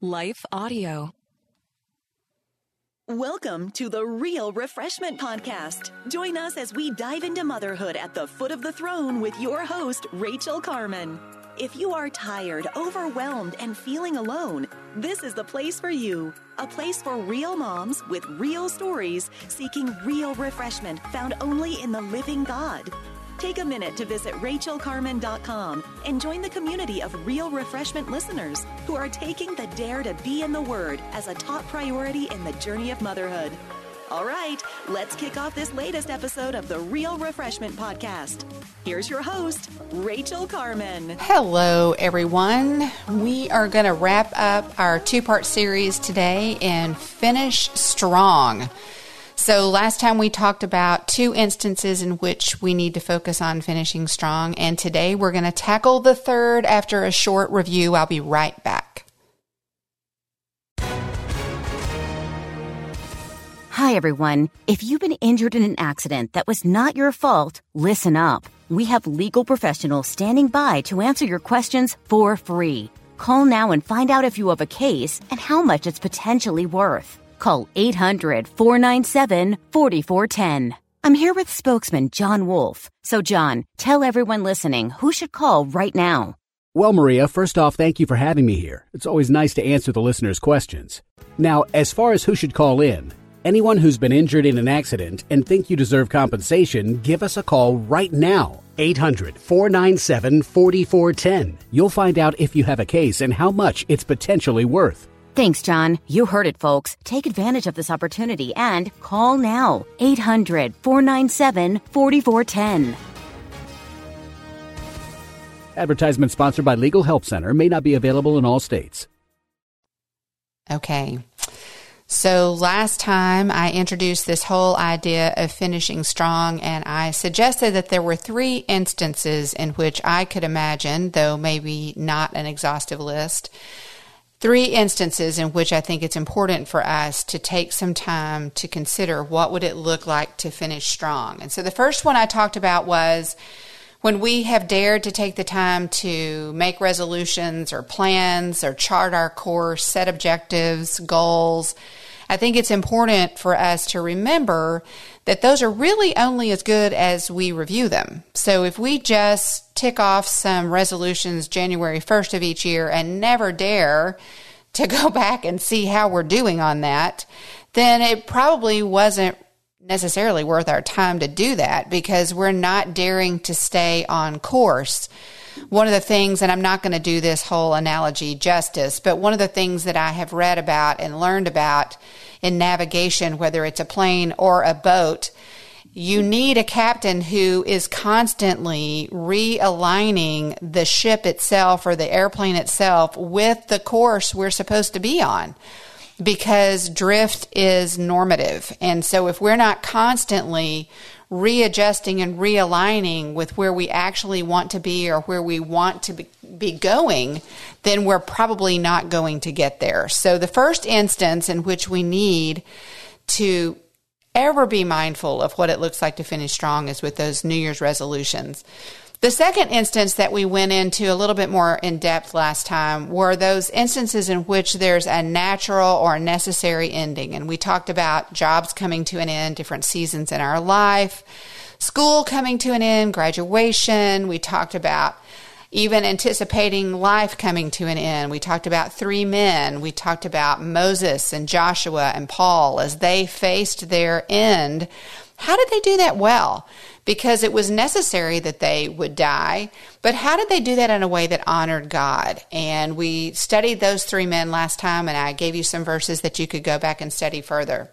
Life Audio. Welcome to the Real Refreshment Podcast. Join us as we dive into motherhood at the foot of the throne with your host, Rachel Carman. If you are tired, overwhelmed, and feeling alone, this is the place for you. A place for real moms with real stories seeking real refreshment found only in the living God. Take a minute to visit RachelCarman.com and join the community of Real Refreshment listeners who are taking the dare to be in the Word as a top priority in the journey of motherhood. All right, let's kick off this latest episode of the Real Refreshment Podcast. Here's your host, Rachel Carman. Hello, everyone. We are going to wrap up our two-part series today and finish strong. So last time we talked about two instances in which we need to focus on finishing strong, and today we're going to tackle the third after a short review. I'll be right back. Hi, everyone. If you've been injured in an accident that was not your fault, listen up. We have legal professionals standing by to answer your questions for free. Call now and find out if you have a case and how much it's potentially worth. Call 800-497-4410. I'm here with spokesman John Wolf. So, John, tell everyone listening who should call right now. Well, Maria, first off, thank you for having me here. It's always nice to answer the listeners' questions. Now, as far as who should call in, anyone who's been injured in an accident and think you deserve compensation, give us a call right now. 800-497-4410. You'll find out if you have a case and how much it's potentially worth. Thanks, John. You heard it, folks. Take advantage of this opportunity and call now. 800-497-4410. Advertisement sponsored by Legal Help Center. May not be available in all states. Okay. So last time I introduced this whole idea of finishing strong, and I suggested that there were three instances in which I could imagine, though maybe not an exhaustive list, three instances in which I think it's important for us to take some time to consider what would it look like to finish strong. And so the first one I talked about was when we have dared to take the time to make resolutions or plans or chart our course, set objectives, goals. I think it's important for us to remember that those are really only as good as we review them. So if we just tick off some resolutions January 1st of each year and never dare to go back and see how we're doing on that, then it probably wasn't necessarily worth our time to do that because we're not daring to stay on course. One of the things, and I'm not going to do this whole analogy justice, but one of the things that I have read about and learned about in navigation, whether it's a plane or a boat, you need a captain who is constantly realigning the ship itself or the airplane itself with the course we're supposed to be on, because drift is normative. And so if we're not constantly readjusting and realigning with where we actually want to be or where we want to be going, then we're probably not going to get there. So the first instance in which we need to ever be mindful of what it looks like to finish strong is with those New Year's resolutions. The second instance that we went into a little bit more in depth last time were those instances in which there's a natural or necessary ending. And we talked about jobs coming to an end, different seasons in our life, school coming to an end, graduation. We talked about even anticipating life coming to an end. We talked about three men. We talked about Moses and Joshua and Paul as they faced their end. How did they do that well? Because it was necessary that they would die, but how did they do that in a way that honored God? And we studied those three men last time, and I gave you some verses that you could go back and study further.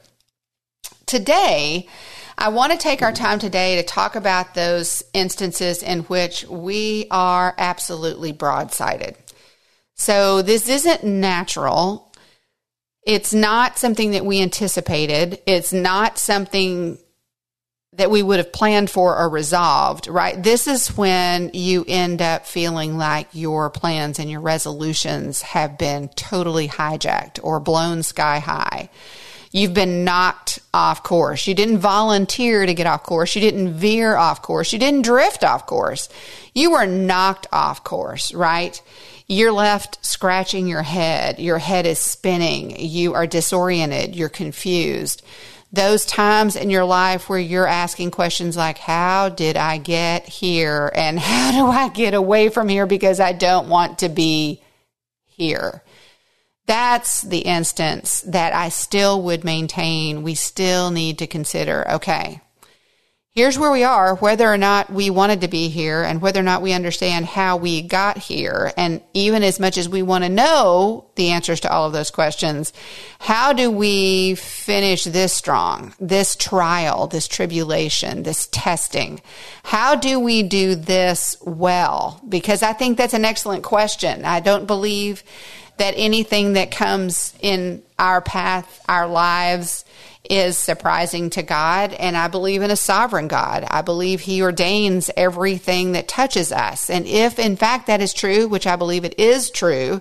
Today, I want to take our time today to talk about those instances in which we are absolutely broadsided. So this isn't natural. It's not something that we anticipated. It's not something that we would have planned for or resolved, right? This is when you end up feeling like your plans and your resolutions have been totally hijacked or blown sky high. You've been knocked off course. You didn't volunteer to get off course. You didn't veer off course. You didn't drift off course. You were knocked off course, right? you're left scratching your head is spinning, you are disoriented, you're confused. Those times in your life where you're asking questions like, how did I get here? And how do I get away from here because I don't want to be here? That's the instance that I still would maintain we still need to consider, okay, here's where we are, whether or not we wanted to be here and whether or not we understand how we got here. And even as much as we want to know the answers to all of those questions, how do we finish this strong, this trial, this tribulation, this testing? How do we do this well? Because I think that's an excellent question. I don't believe that anything that comes in our path, our lives, is surprising to God, and I believe in a sovereign God. I believe He ordains everything that touches us. And if, in fact, that is true, which I believe it is true,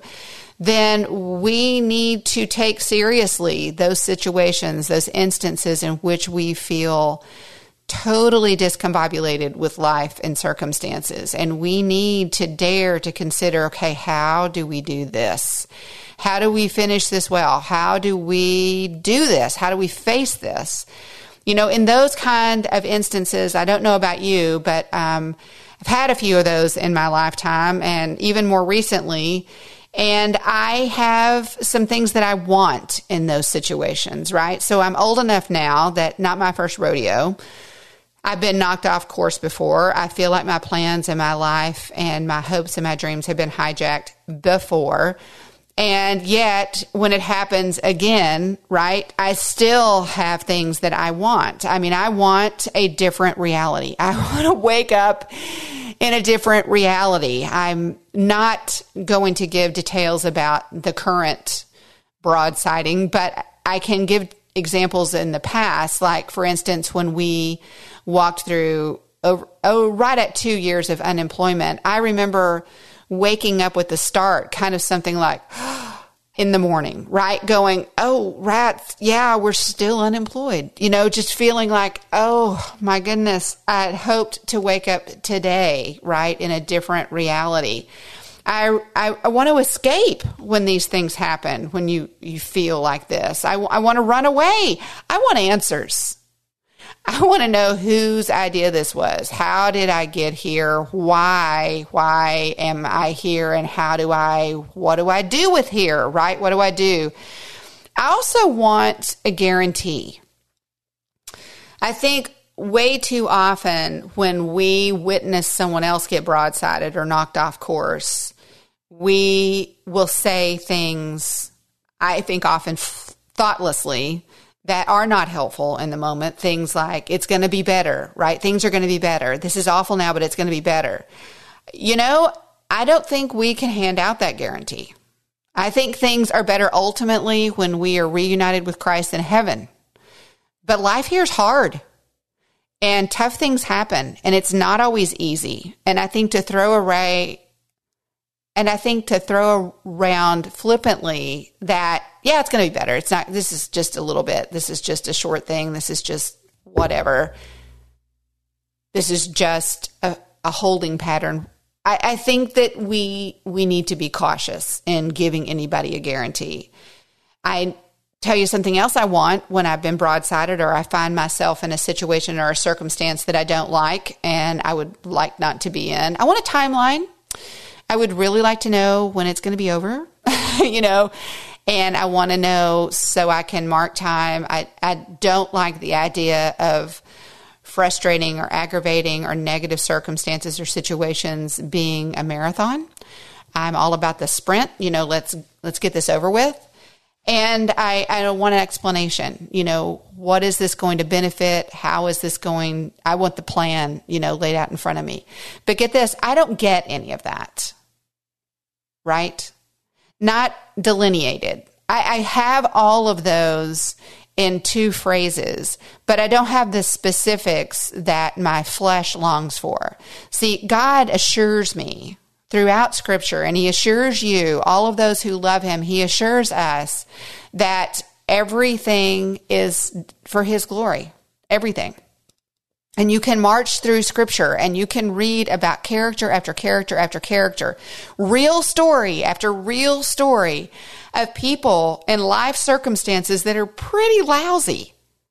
then we need to take seriously those situations, those instances in which we feel totally discombobulated with life and circumstances. And we need to dare to consider, okay, how do we do this? How do we finish this well? How do we do this? How do we face this? You know, in those kind of instances, I don't know about you, but I've had a few of those in my lifetime and even more recently. And I have some things that I want in those situations, right? So I'm old enough now that not my first rodeo. I've been knocked off course before. I feel like my plans in my life and my hopes and my dreams have been hijacked before. And yet, when it happens again, right, I still have things that I want. I mean, I want a different reality. I want to wake up in a different reality. I'm not going to give details about the current broadsiding, but I can give examples in the past. Like, for instance, when we walked through right at 2 years of unemployment, I remember waking up with the start, kind of something like in the morning, right? Going, oh, rats, yeah, we're still unemployed. You know, just feeling like, oh my goodness, I hoped to wake up today, right, in a different reality. I want to escape when these things happen, when you feel like this. I want to run away. I want answers. I want to know whose idea this was. How did I get here? Why am I here? And what do I do with here, right? What do I do? I also want a guarantee. I think way too often when we witness someone else get broadsided or knocked off course, we will say things, I think often thoughtlessly, that are not helpful in the moment. Things like, it's going to be better, right? Things are going to be better. This is awful now, but it's going to be better. You know, I don't think we can hand out that guarantee. I think things are better ultimately when we are reunited with Christ in heaven. But life here is hard and tough things happen, and it's not always easy. And I think to throw around flippantly that, yeah, it's going to be better. It's not, this is just a little bit. This is just a short thing. This is just whatever. This is just a holding pattern. I think that we need to be cautious in giving anybody a guarantee. I tell you something else I want when I've been broadsided or I find myself in a situation or a circumstance that I don't like and I would like not to be in. I want a timeline. I would really like to know when it's going to be over, you know, and I want to know so I can mark time. I don't like the idea of frustrating or aggravating or negative circumstances or situations being a marathon. I'm all about the sprint, you know, let's get this over with. And I want an explanation, you know, what is this going to benefit? How is this going? I want the plan, you know, laid out in front of me. But get this, I don't get any of that, right? Not delineated. I have all of those in two phrases, but I don't have the specifics that my flesh longs for. See, God assures me throughout Scripture, and He assures you, all of those who love Him, He assures us that everything is for His glory. Everything. And you can march through Scripture and you can read about character after character after character, real story after real story of people in life circumstances that are pretty lousy.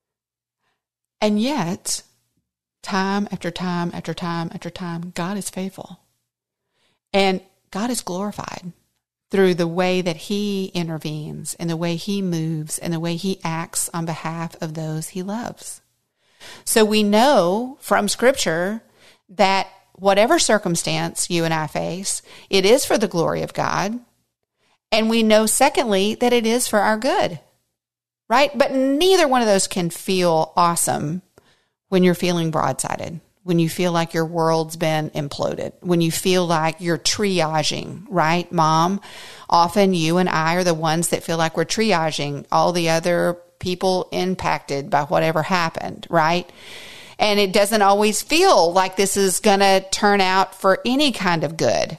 And yet, time after time after time after time, God is faithful. And God is glorified through the way that He intervenes and the way He moves and the way He acts on behalf of those He loves. So we know from Scripture that whatever circumstance you and I face, it is for the glory of God. And we know, secondly, that it is for our good, right? But neither one of those can feel awesome when you're feeling broadsided, when you feel like your world's been imploded, when you feel like you're triaging, right, Mom? Often you and I are the ones that feel like we're triaging all the other people impacted by whatever happened, right? And it doesn't always feel like this is going to turn out for any kind of good.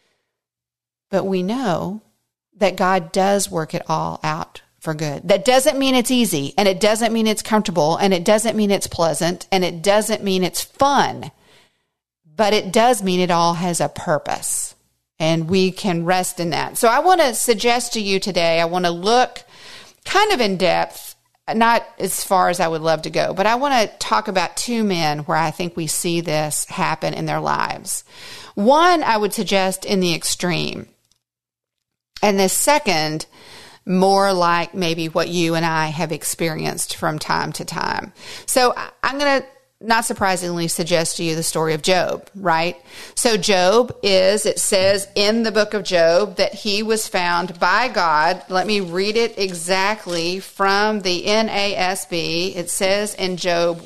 But we know that God does work it all out for good. That doesn't mean it's easy, and it doesn't mean it's comfortable, and it doesn't mean it's pleasant, and it doesn't mean it's fun. But it does mean it all has a purpose, and we can rest in that. So I want to suggest to you today, I want to look kind of in depth, not as far as I would love to go, but I want to talk about two men where I think we see this happen in their lives. One, I would suggest in the extreme. And the second, more like maybe what you and I have experienced from time to time. So I'm going to, not surprisingly, suggest to you the story of Job, right? So Job is, it says in the book of Job that he was found by God. Let me read it exactly from the NASB. It says in Job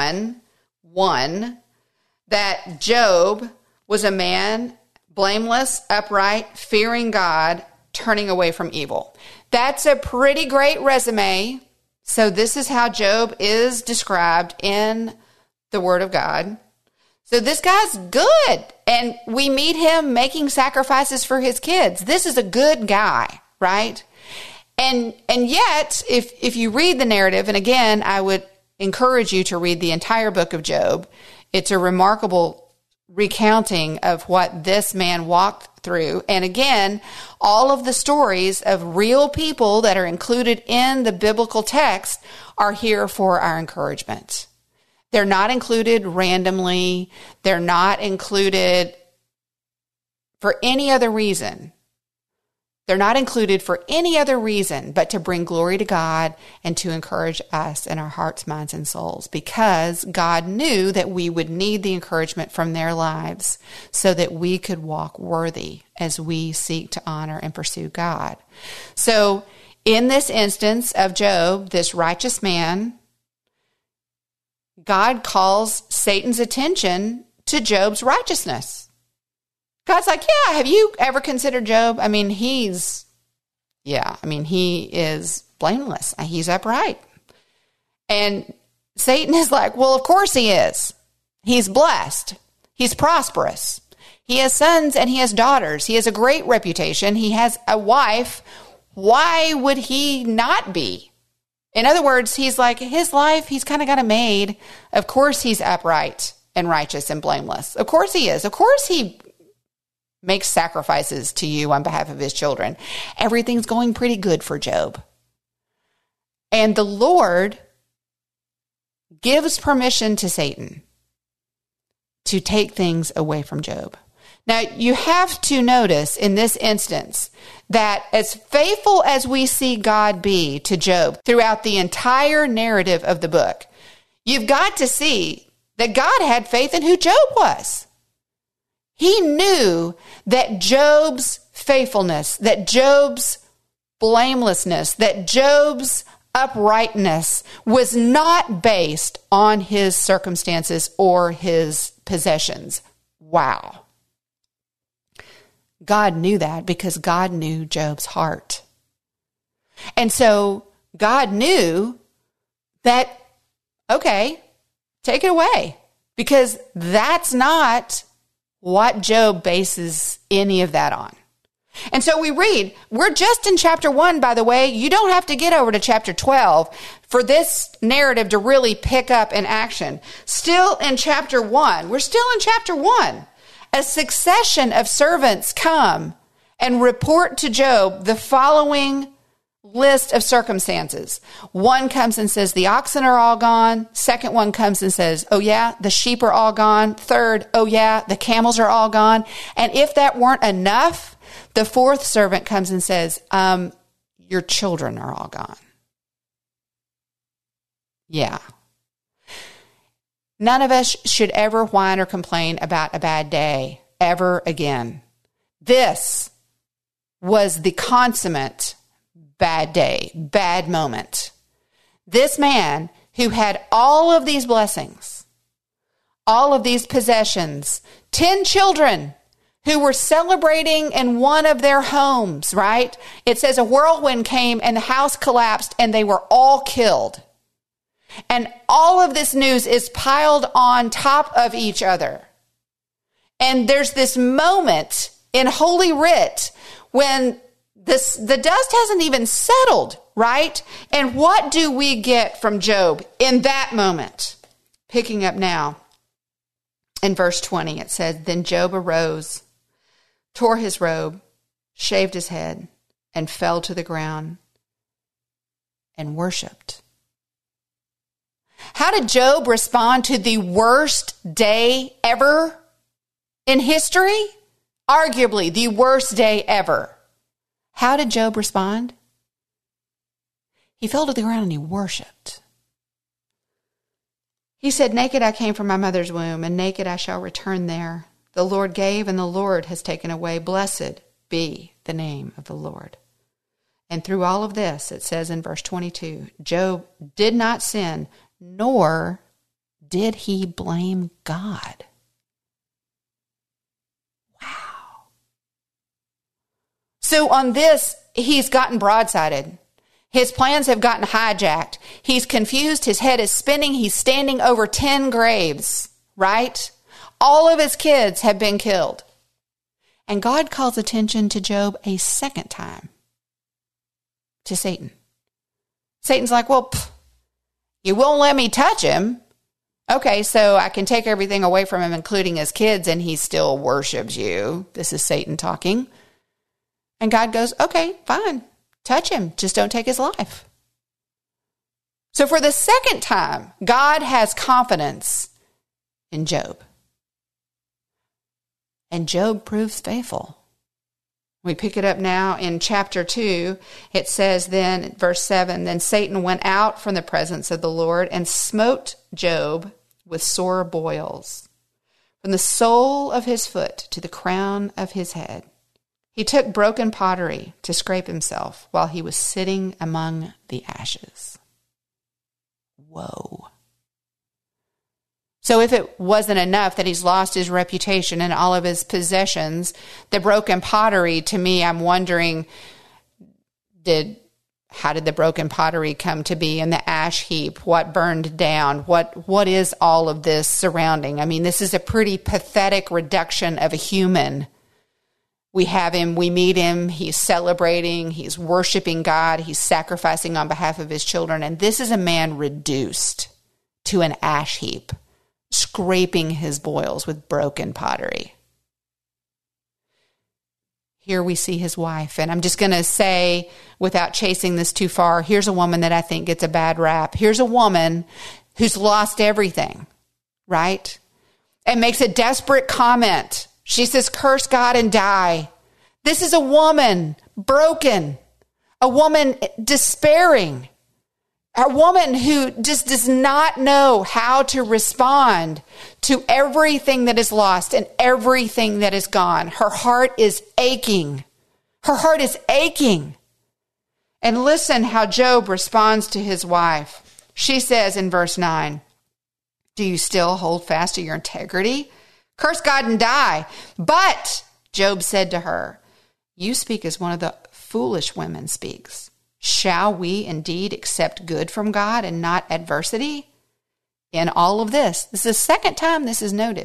1:1 that Job was a man blameless, upright, fearing God, turning away from evil. That's a pretty great resume. So this is how Job is described in the Word of God. So this guy's good. And we meet him making sacrifices for his kids. This is a good guy, right? And yet, if you read the narrative, and again, I would encourage you to read the entire book of Job. It's a remarkable recounting of what this man walked through. And again, all of the stories of real people that are included in the biblical text are here for our encouragement. They're not included randomly. They're not included for any other reason. They're not included for any other reason but to bring glory to God and to encourage us in our hearts, minds, and souls, because God knew that we would need the encouragement from their lives so that we could walk worthy as we seek to honor and pursue God. So in this instance of Job, this righteous man, God calls Satan's attention to Job's righteousness. God's like, yeah, have you ever considered Job? I mean, he is blameless. He's upright. And Satan is like, well, of course he is. He's blessed. He's prosperous. He has sons and he has daughters. He has a great reputation. He has a wife. Why would he not be? In other words, he's like, his life, he's kind of got it made. Of course he's upright and righteous and blameless. Of course he is. Of course he makes sacrifices to you on behalf of his children. Everything's going pretty good for Job. And the Lord gives permission to Satan to take things away from Job. Now, you have to notice in this instance that as faithful as we see God be to Job throughout the entire narrative of the book, you've got to see that God had faith in who Job was. He knew that Job's faithfulness, that Job's blamelessness, that Job's uprightness was not based on his circumstances or his possessions. Wow. God knew that because God knew Job's heart. And so God knew that, okay, take it away, because that's not what Job bases any of that on. And so we read, we're just in chapter 1, by the way. You don't have to get over to chapter 12 for this narrative to really pick up in action. Still in chapter 1, we're still in chapter 1. A succession of servants come and report to Job the following list of circumstances. One comes and says, the oxen are all gone. Second one comes and says, oh yeah, the sheep are all gone. Third, oh yeah, the camels are all gone. And if that weren't enough, the fourth servant comes and says, your children are all gone. Yeah. None of us should ever whine or complain about a bad day ever again. This was the consummate bad day, bad moment. This man who had all of these blessings, all of these possessions, 10 children, who were celebrating in one of their homes, right? It says a whirlwind came and the house collapsed and they were all killed. And all of this news is piled on top of each other. And there's this moment in Holy Writ when the dust hasn't even settled, right? And what do we get from Job in that moment? Picking up now in verse 20, it says, then Job arose, tore his robe, shaved his head, and fell to the ground and worshiped. How did Job respond to the worst day ever in history? Arguably the worst day ever. How did Job respond? He fell to the ground and he worshiped. He said, naked I came from my mother's womb, and naked I shall return there. The Lord gave, and the Lord has taken away. Blessed be the name of the Lord. And through all of this, it says in verse 22, Job did not sin, nor did he blame God. Wow. So on this, he's gotten broadsided. His plans have gotten hijacked. He's confused. His head is spinning. He's standing over 10 graves, right? All of his kids have been killed. And God calls attention to Job a second time, to Satan. Satan's like, well, you won't let me touch him. Okay, so I can take everything away from him, including his kids, and he still worships you. This is Satan talking. And God goes, okay, fine. Touch him. Just don't take his life. So for the second time, God has confidence in Job. And Job proves faithful. We pick it up now in chapter 2. It says then, verse 7, then Satan went out from the presence of the Lord and smote Job with sore boils, from the sole of his foot to the crown of his head. He took broken pottery to scrape himself while he was sitting among the ashes. Whoa. So if it wasn't enough that he's lost his reputation and all of his possessions, the broken pottery, to me, I'm wondering, how did the broken pottery come to be, and the ash heap? What burned down? What is all of this surrounding? I mean, this is a pretty pathetic reduction of a human. We have him, we meet him, he's celebrating, he's worshiping God, he's sacrificing on behalf of his children, and this is a man reduced to an ash heap, scraping his boils with broken pottery. Here we see his wife, and I'm just going to say, without chasing this too far, here's a woman that I think gets a bad rap. Here's a woman who's lost everything, right? And makes a desperate comment. She says, curse God and die. This is a woman broken, a woman despairing, a woman who just does not know how to respond to everything that is lost and everything that is gone. Her heart is aching. Her heart is aching. And listen how Job responds to his wife. She says in verse 9, do you still hold fast to your integrity? Curse God and die. But Job said to her, you speak as one of the foolish women speaks. Shall we indeed accept good from God and not adversity? In all of this is the second time this is noted.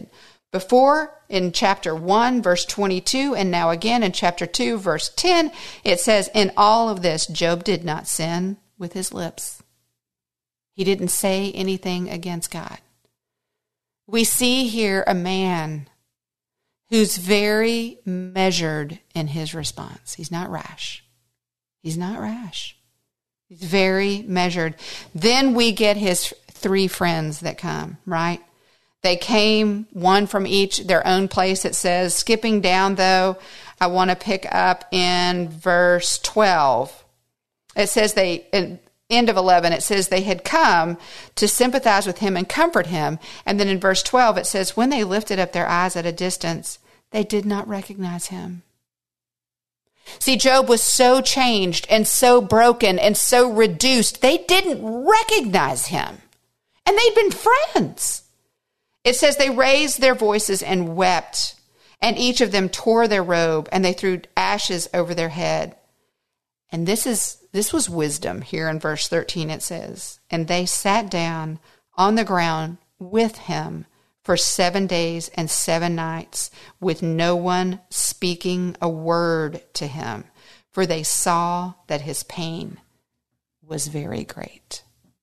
Before, in chapter 1, verse 22, and now again in chapter 2, verse 10, it says, in all of this, Job did not sin with his lips. He didn't say anything against God. We see here a man who's very measured in his response. He's not rash. He's not rash. He's very measured. Then we get his 3 friends that come, right? They came, one from each their own place, it says. Skipping down, though, I want to pick up in verse 12. It says end of 11, it says they had come to sympathize with him and comfort him. And then in verse 12, it says, when they lifted up their eyes at a distance, they did not recognize him. See, Job was so changed and so broken and so reduced, they didn't recognize him. And they'd been friends. It says they raised their voices and wept, and each of them tore their robe, and they threw ashes over their head. And this was wisdom here in verse 13, it says, and they sat down on the ground with him for 7 days and 7 nights, with no one speaking a word to him, for they saw that his pain was very great.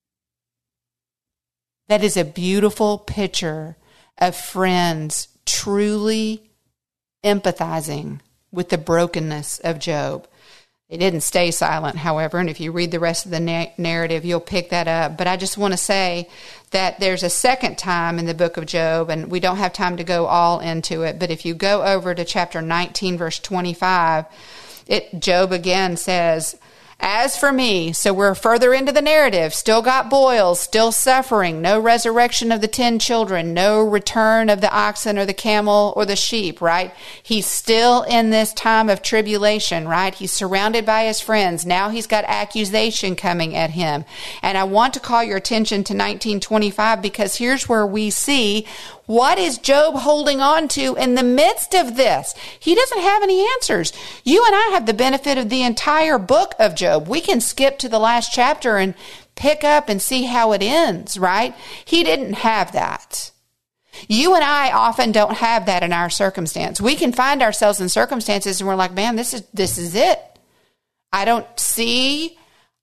That is a beautiful picture of friends truly empathizing with the brokenness of Job. They didn't stay silent, however, and if you read the rest of the narrative, you'll pick that up. But I just want to say that there's a second time in the book of Job, and we don't have time to go all into it, but if you go over to chapter 19, verse 25, Job again says, as for me, so we're further into the narrative, still got boils, still suffering, no resurrection of the 10 children, no return of the oxen or the camel or the sheep, right? He's still in this time of tribulation, right? He's surrounded by his friends. Now he's got accusation coming at him. And I want to call your attention to 1925 because here's where we see what is Job holding on to in the midst of this? He doesn't have any answers. You and I have the benefit of the entire book of Job. We can skip to the last chapter and pick up and see how it ends, right? He didn't have that. You and I often don't have that in our circumstance. We can find ourselves in circumstances and we're like, man, this is it. I don't see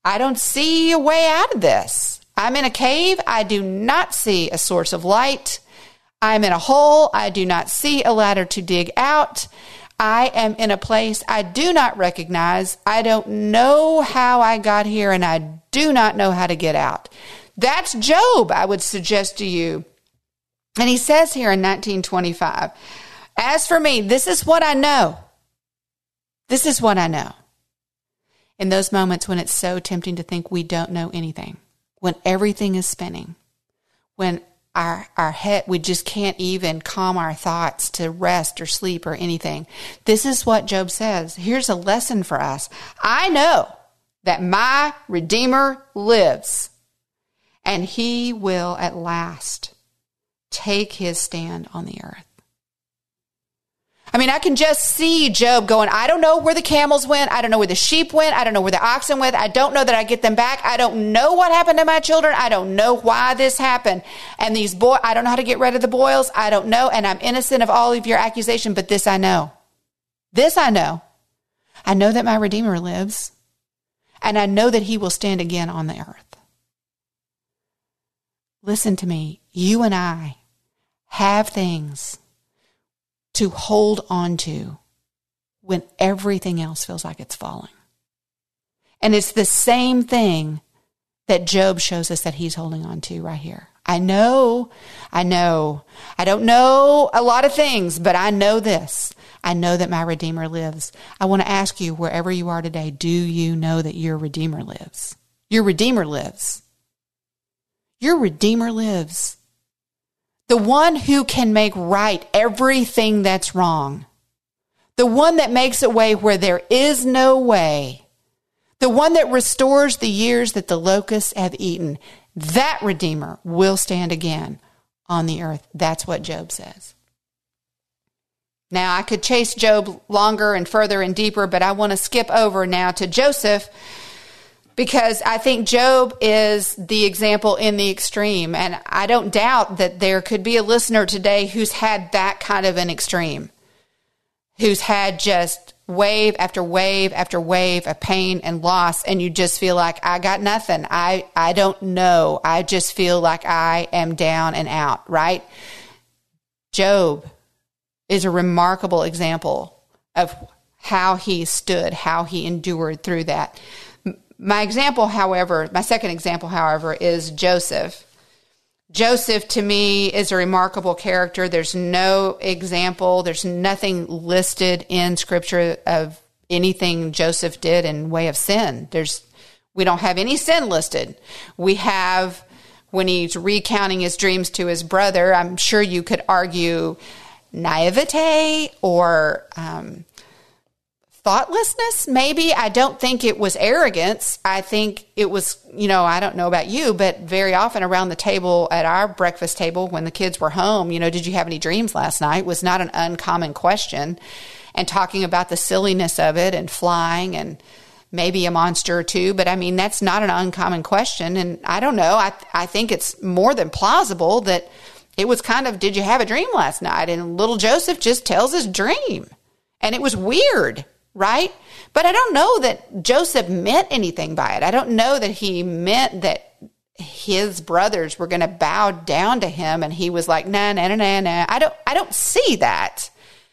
a way out of this. I'm in a cave. I do not see a source of light. I'm in a hole. I do not see a ladder to dig out. I am in a place I do not recognize. I don't know how I got here, and I do not know how to get out. That's Job, I would suggest to you. And he says here in 1925, as for me, this is what I know. This is what I know. In those moments when it's so tempting to think we don't know anything, when everything is spinning, when our head, we just can't even calm our thoughts to rest or sleep or anything. This is what Job says. Here's a lesson for us. I know that my Redeemer lives, and he will at last take his stand on the earth. I mean, I can just see Job going, I don't know where the camels went. I don't know where the sheep went. I don't know where the oxen went. I don't know that I get them back. I don't know what happened to my children. I don't know why this happened. And these I don't know how to get rid of the boils. I don't know. And I'm innocent of all of your accusation, but this I know. This I know. I know that my Redeemer lives, and I know that he will stand again on the earth. Listen to me. You and I have things to hold on to when everything else feels like it's falling. And it's the same thing that Job shows us that he's holding on to right here. I know. I don't know a lot of things, but I know this. I know that my Redeemer lives. I want to ask you, wherever you are today, do you know that your Redeemer lives? Your Redeemer lives. Your Redeemer lives. The one who can make right everything that's wrong. The one that makes a way where there is no way. The one that restores the years that the locusts have eaten. That Redeemer will stand again on the earth. That's what Job says. Now, I could chase Job longer and further and deeper, but I want to skip over now to Joseph. Because I think Job is the example in the extreme. And I don't doubt that there could be a listener today who's had that kind of an extreme, who's had just wave after wave after wave of pain and loss. And you just feel like, I got nothing. I don't know. I just feel like I am down and out, right? Job is a remarkable example of how he stood, how he endured through that. My second example, however, is Joseph. Joseph, to me, is a remarkable character. There's no example. There's nothing listed in Scripture of anything Joseph did in way of sin. We don't have any sin listed. We have, when he's recounting his dreams to his brother, I'm sure you could argue naivete or thoughtlessness, maybe. I don't think it was arrogance. I think it was, I don't know about you, but very often around the table at our breakfast table when the kids were home, did you have any dreams last night was not an uncommon question. And talking about the silliness of it and flying and maybe a monster or two. But I mean, that's not an uncommon question. And I don't know. I think it's more than plausible that it was kind of, did you have a dream last night? And little Joseph just tells his dream. And it was weird. Right? But I don't know that Joseph meant anything by it. I don't know that he meant that his brothers were going to bow down to him and he was like, nah. I don't see that.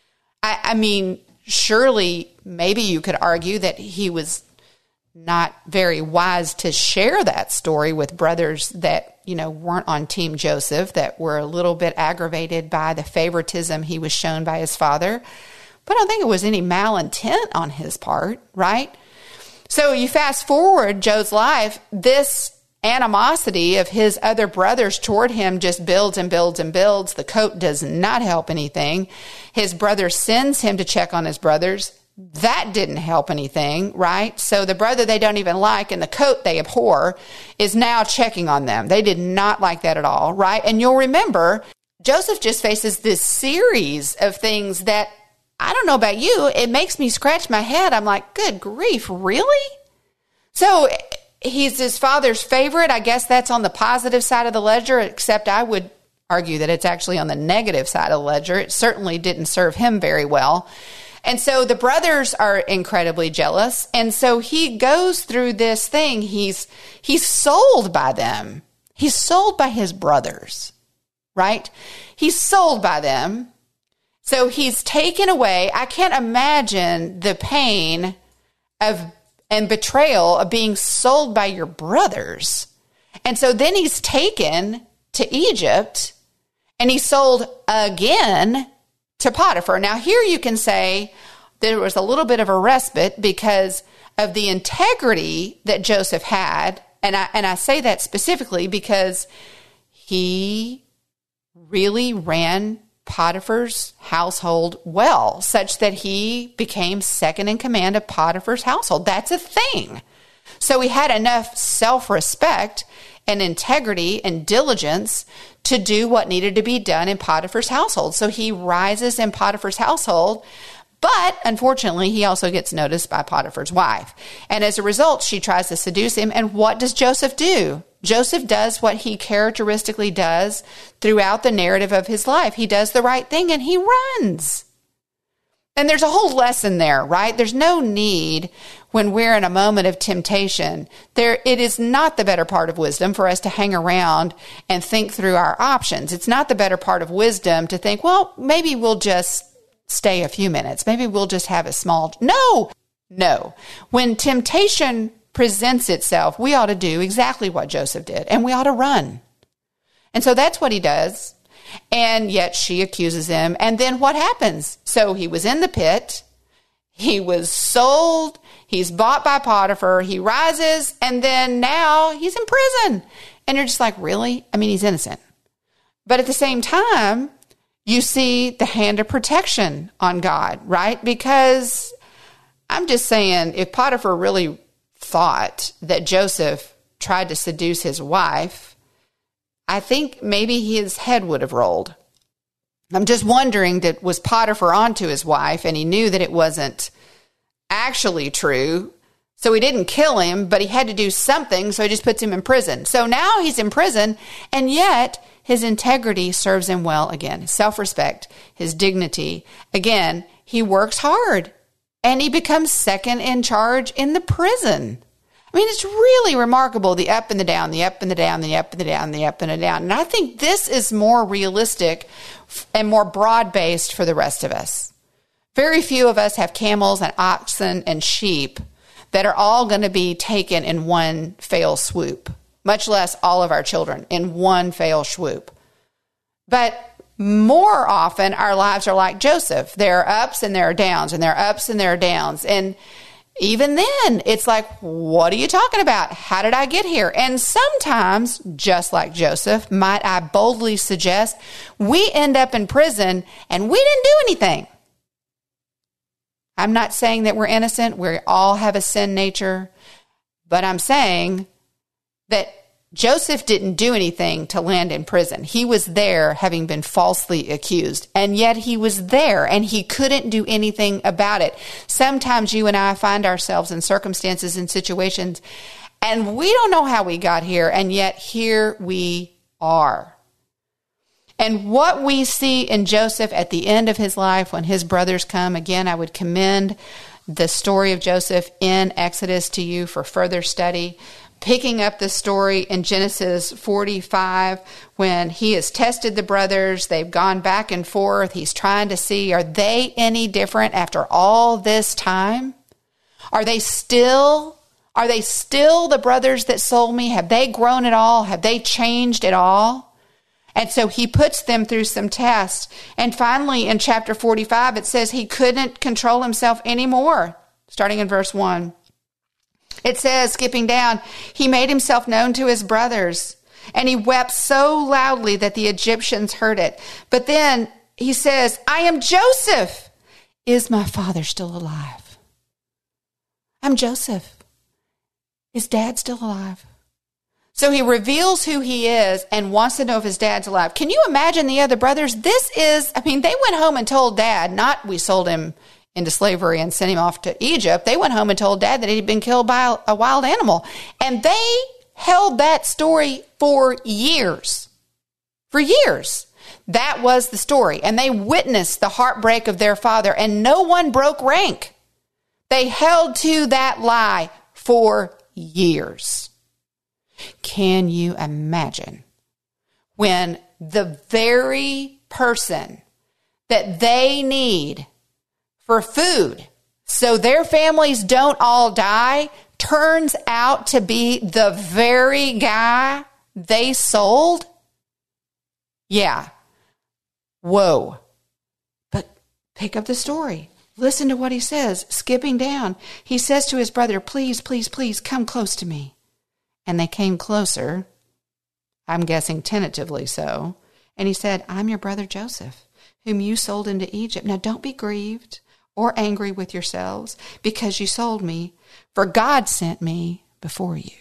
I mean, surely maybe you could argue that he was not very wise to share that story with brothers that, weren't on Team Joseph, that were a little bit aggravated by the favoritism he was shown by his father. But I don't think it was any malintent on his part, right? So you fast forward Job's life, this animosity of his other brothers toward him just builds and builds and builds. The coat does not help anything. His brother sends him to check on his brothers. That didn't help anything, right? So the brother they don't even like and the coat they abhor is now checking on them. They did not like that at all, right? And you'll remember, Joseph just faces this series of things that, I don't know about you, it makes me scratch my head. I'm like, good grief, really? So he's his father's favorite. I guess that's on the positive side of the ledger, except I would argue that it's actually on the negative side of the ledger. It certainly didn't serve him very well. And so the brothers are incredibly jealous. And so he goes through this thing. He's sold by them. He's sold by his brothers, right? He's sold by them. So he's taken away. I can't imagine the pain and betrayal of being sold by your brothers. And so then he's taken to Egypt and he's sold again to Potiphar. Now here you can say there was a little bit of a respite because of the integrity that Joseph had. And I say that specifically because he really ran Potiphar's household well, such that he became second in command of Potiphar's household. That's a thing. So he had enough self-respect and integrity and diligence to do what needed to be done in Potiphar's household. So he rises in Potiphar's household, but unfortunately, he also gets noticed by Potiphar's wife. And as a result, she tries to seduce him. And what does Joseph do? Joseph does what he characteristically does throughout the narrative of his life. He does the right thing and he runs. And there's a whole lesson there, right? There's no need when we're in a moment of temptation. It is not the better part of wisdom for us to hang around and think through our options. It's not the better part of wisdom to think, well, maybe we'll just stay a few minutes. Maybe we'll just have a small... No. When temptation presents itself, we ought to do exactly what Joseph did, and we ought to run. And so that's what he does. And yet she accuses him. And then what happens? So he was in the pit. He was sold. He's bought by Potiphar. He rises. And then now he's in prison. And you're just like, really? I mean, he's innocent. But at the same time, you see the hand of protection on God, right? Because I'm just saying, if Potiphar really thought that Joseph tried to seduce his wife, I think maybe his head would have rolled. I'm just wondering, that was Potiphar onto his wife and he knew that it wasn't actually true, So he didn't kill him, but he had to do something, so he just puts him in prison. So now he's in prison, and yet his integrity serves him well again. His self-respect, his dignity. Again, he works hard, and he becomes second in charge in the prison. I mean, it's really remarkable, the up and the down, the up and the down, the up and the down, the up and the down. And I think this is more realistic and more broad-based for the rest of us. Very few of us have camels and oxen and sheep that are all going to be taken in one fell swoop, much less all of our children in one fell swoop. But more often, our lives are like Joseph. There are ups and there are downs, and there are ups and there are downs. And even then, it's like, what are you talking about? How did I get here? And sometimes, just like Joseph, might I boldly suggest, we end up in prison and we didn't do anything. I'm not saying that we're innocent. We all have a sin nature. But I'm saying that Joseph didn't do anything to land in prison. He was there having been falsely accused. And yet he was there and he couldn't do anything about it. Sometimes you and I find ourselves in circumstances and situations and we don't know how we got here. And yet here we are. And what we see in Joseph at the end of his life when his brothers come, again, I would commend the story of Joseph in Exodus to you for further study. Picking up the story in Genesis 45 when he has tested the brothers, they've gone back and forth. He's trying to see, are they any different after all this time? Are they still the brothers that sold me? Have they grown at all? Have they changed at all? And so he puts them through some tests. And finally, in chapter 45, it says he couldn't control himself anymore, starting in verse 1. It says, skipping down, he made himself known to his brothers, and he wept so loudly that the Egyptians heard it. But then he says, I am Joseph. Is my father still alive? I'm Joseph. Is dad still alive? So he reveals who he is and wants to know if his dad's alive. Can you imagine the other brothers? They went home and told dad, not we sold him into slavery and sent him off to Egypt. They went home and told dad that he'd been killed by a wild animal. And they held that story for years. For years. That was the story. And they witnessed the heartbreak of their father, and no one broke rank. They held to that lie for years. Can you imagine when the very person that they need for food so their families don't all die turns out to be the very guy they sold? Yeah. Whoa. But pick up the story. Listen to what he says. Skipping down, he says to his brother, please, please, please come close to me. And they came closer, I'm guessing tentatively so. And he said, I'm your brother Joseph, whom you sold into Egypt. Now don't be grieved or angry with yourselves because you sold me, for God sent me before you.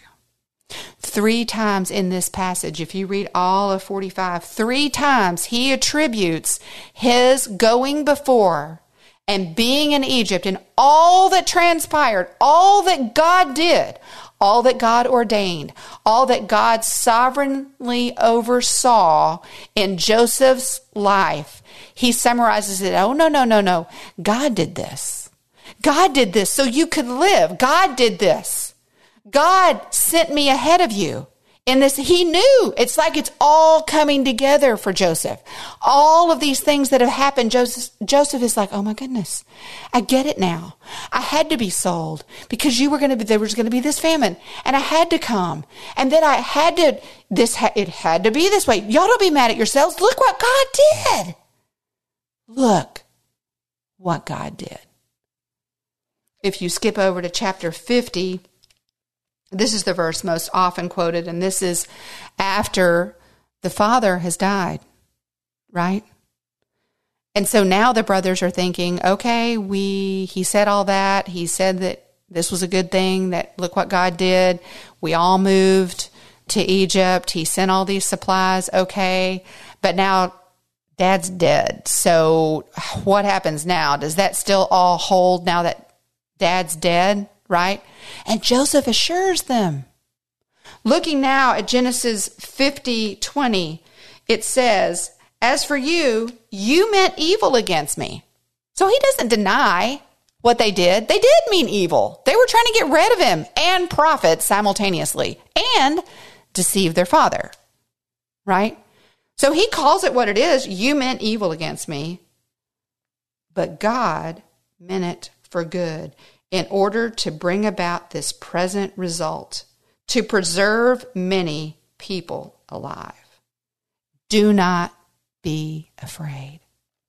3 times in this passage, if you read all of 45, 3 times he attributes his going before and being in Egypt and all that transpired, all that God did, all that God ordained, all that God sovereignly oversaw in Joseph's life. He summarizes it. Oh, no. God did this. God did this so you could live. God did this. God sent me ahead of you in this. He knew. It's like it's all coming together for Joseph. All of these things that have happened, Joseph is like, oh my goodness, I get it now. I had to be sold because there was going to be this famine and I had to come. And then it had to be this way. Y'all don't be mad at yourselves. Look what God did. Look what God did. If you skip over to chapter 50, this is the verse most often quoted, and this is after the father has died, right? And so now the brothers are thinking, okay, he said all that. He said that this was a good thing, that look what God did. We all moved to Egypt. He sent all these supplies, okay. But now dad's dead. So what happens now? Does that still all hold now that dad's dead? right? And Joseph assures them. Looking now at Genesis 50:20, it says, as for you, you meant evil against me. So he doesn't deny what they did. They did mean evil. They were trying to get rid of him and profit simultaneously and deceive their father, right? So he calls it what it is. You meant evil against me, but God meant it for good in order to bring about this present result, to preserve many people alive. Do not be afraid.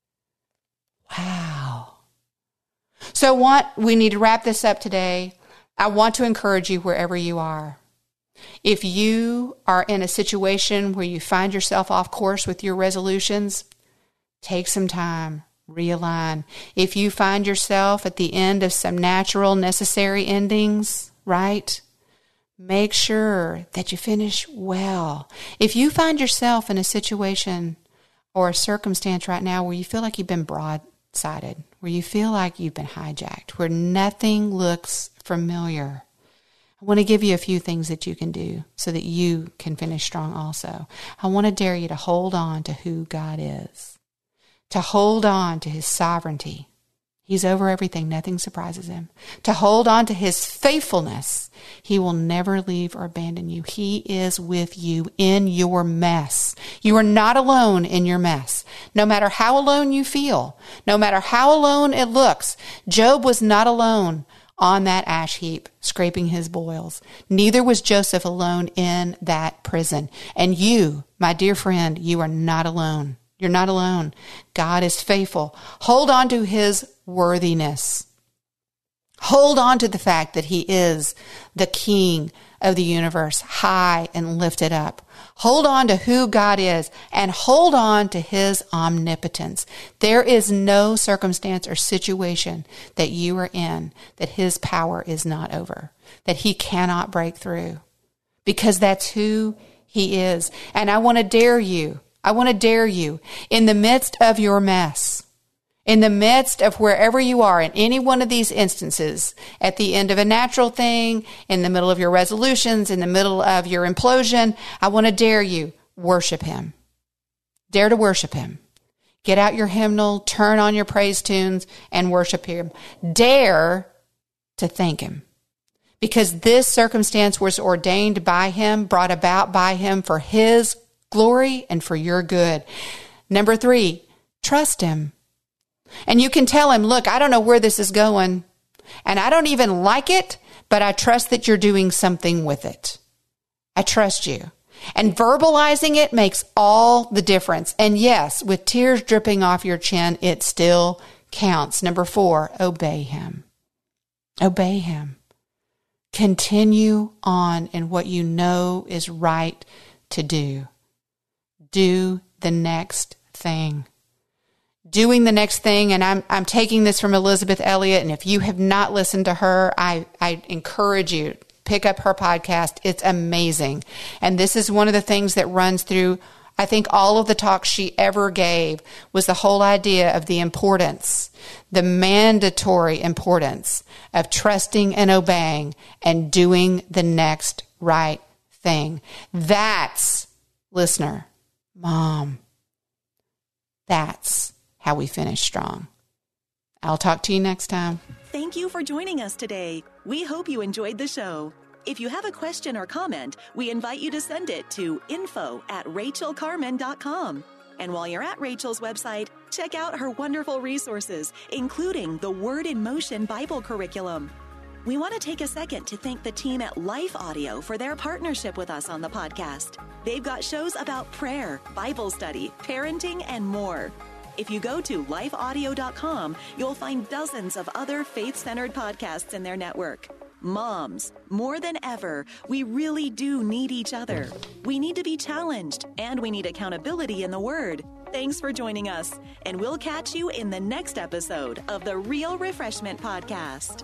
Wow. So we need to wrap this up today. I want to encourage you wherever you are. If you are in a situation where you find yourself off course with your resolutions, take some time, realign. If you find yourself at the end of some natural, necessary endings, right? Make sure that you finish well. If you find yourself in a situation or a circumstance right now where you feel like you've been broadsided, where you feel like you've been hijacked, where nothing looks familiar, I want to give you a few things that you can do so that you can finish strong also. I want to dare you to hold on to who God is, to hold on to his sovereignty. He's over everything. Nothing surprises him. To hold on to his faithfulness. He will never leave or abandon you. He is with you in your mess. You are not alone in your mess. No matter how alone you feel, no matter how alone it looks, Job was not alone on that ash heap, scraping his boils. Neither was Joseph alone in that prison. And you, my dear friend, you are not alone. You're not alone. God is faithful. Hold on to his worthiness. Hold on to the fact that he is the King of the universe, high and lifted up. Hold on to who God is and hold on to his omnipotence. There is no circumstance or situation that you are in that his power is not over, that he cannot break through, because that's who he is. And I want to dare you in the midst of your mess, in the midst of wherever you are, in any one of these instances, at the end of a natural thing, in the middle of your resolutions, in the middle of your implosion, I want to dare you, worship him. Dare to worship him. Get out your hymnal, turn on your praise tunes, and worship him. Dare to thank him. Because this circumstance was ordained by him, brought about by him for his glory and for your good. Number 3, trust him. And you can tell him, look, I don't know where this is going, and I don't even like it, but I trust that you're doing something with it. I trust you. And verbalizing it makes all the difference. And yes, with tears dripping off your chin, it still counts. Number 4, obey him. Obey him. Continue on in what you know is right to do. Do the next thing. Doing the next thing, and I'm taking this from Elizabeth Elliot, and if you have not listened to her, I encourage you, pick up her podcast. It's amazing. And this is one of the things that runs through, I think, all of the talks she ever gave, was the whole idea of the importance, the mandatory importance of trusting and obeying and doing the next right thing. That's, listener, mom, that's how we finish strong. I'll talk to you next time. Thank you for joining us today. We hope you enjoyed the show. If you have a question or comment, we invite you to send it to info@rachelcarman.com. And while you're at Rachel's website, check out her wonderful resources, including the Word in Motion Bible curriculum. We want to take a second to thank the team at Life Audio for their partnership with us on the podcast. They've got shows about prayer, Bible study, parenting, and more. If you go to lifeaudio.com, you'll find dozens of other faith-centered podcasts in their network. Moms, more than ever, we really do need each other. We need to be challenged, and we need accountability in the Word. Thanks for joining us, and we'll catch you in the next episode of the Real Refreshment Podcast.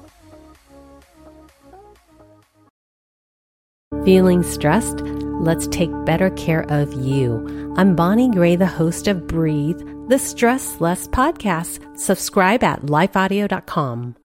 Feeling stressed? Let's take better care of you. I'm Bonnie Gray, the host of Breathe, the Stress Less podcast. Subscribe at lifeaudio.com.